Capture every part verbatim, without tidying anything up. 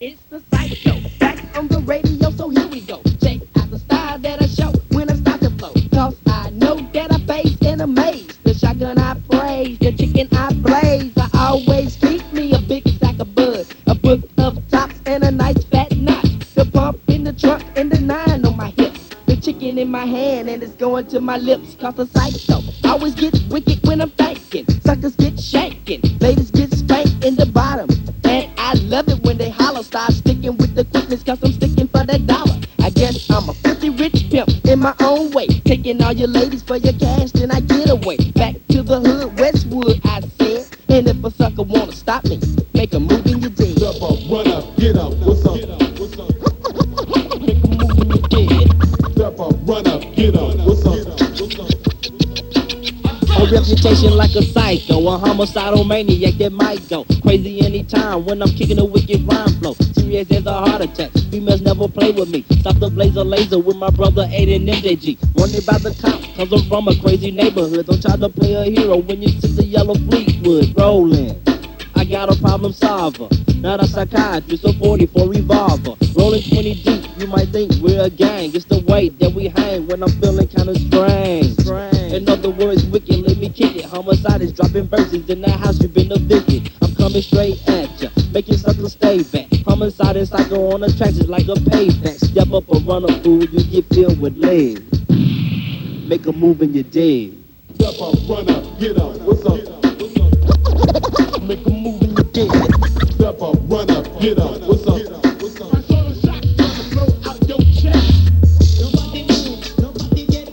It's the psycho back on the radio, so here we go. Check out the style that I show when I start to flow. Cause I know that I face and amaze. The shotgun I praise, the chicken I blaze. I always keep me a big sack of bud, a book of tops, and a nice fat knot. The pump in the trunk and the nine on my hip. The chicken in my hand and it's going to my lips. Cause the psycho always gets wicked when I'm thinking. Suckers get shaking, ladies get spanked in the bottom. And I love it when they holler, start sticking with the quickness, cause I'm sticking for that dollar. I guess I'm a filthy rich pimp in my own way. Taking all your ladies for your cash, then I get away. Back to the hood, Westwood, I said. And if a sucker wanna stop me, make a move in your dead. Step up, run up, get up, what's up? What's up? Make a move in your dead. Step up, run up, get up, what's up? What's up? A reputation like a psycho, a homicidal maniac that might go crazy anytime when I'm kicking a wicked rhyme flow. Serious as a heart attack, females never play with me. Stop the blazer laser with my brother Aiden M J G. Running by the cops, cause I'm from a crazy neighborhood. Don't try to play a hero when you see the yellow Fleetwood rolling. I got a problem solver, not a psychiatrist, a forty-four revolver. Rolling twenty deep, you might think we're a gang. It's the way that we hang when I'm feeling kinda strange. In other words, wicked, let me kick it. Homicide is dropping verses in that house, you've been evicted. I'm coming straight at ya, making suckers stay back. Homicide and psycho on the tracks is like a payback. Step up or run a fool, you get filled with lead. Make a move and you're dead. Step up, run up, get up, what's up? Make a move and you're dead. Step up, run up, get up, what's up? What's up? I saw the shotgun blow out your chest. Nobody move, nobody get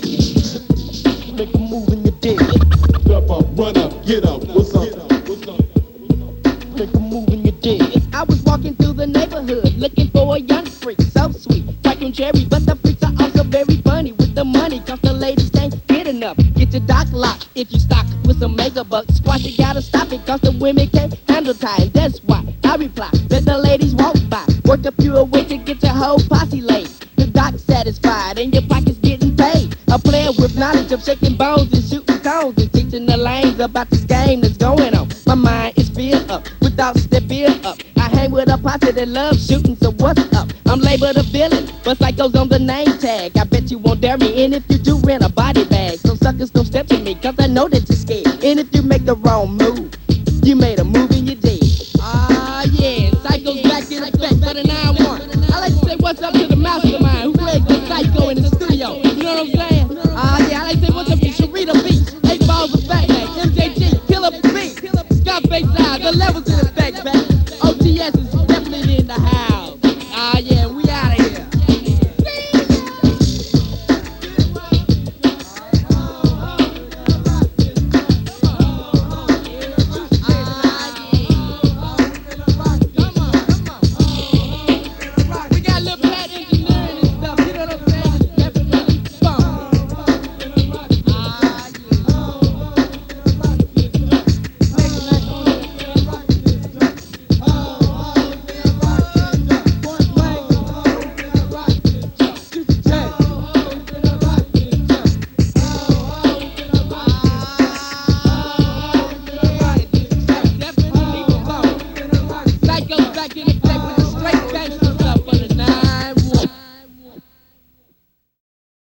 hurt. Make a move and you're dead. Step up, run up, get up, what's up? What's up? Make a move and you're dead. I was walking through the neighborhood looking for a young freak, so sweet, Tycoon Cherry, but the freaks are also very funny with the money, cause the ladies can't get enough. Get your dock locked if you stock with some mega bucks. Squash, you gotta stop it, cause the women can't handle time. That's why I reply, let the ladies walk by. Work up you a way to get your whole posse laid. The dock satisfied and your pockets getting paid. A player with knowledge of shaking bones and shooting tones and teaching the lanes about this game that's going on. My mind is filled up without stepping up. I hang with a posse that loves shooting, so what's up? I'm labeled a villain, but psycho's on the name tag. I bet you won't dare me, and if you do, rent a body bag. So suckers don't step to me, cause I know that you're scared. And if you make the wrong move, you made a move and you're dead. Ah, yeah, psycho's back in effect for the nine one. I like to say what's up to the mastermind who plays the psycho in the studio. You know what I'm saying? Ah, yeah, I like to say what's up to Sharita Beats, Eight Balls of Fatback, M J G, Killer B, Scarface Eyes, the levels in effect, back. O T S is definitely in the house.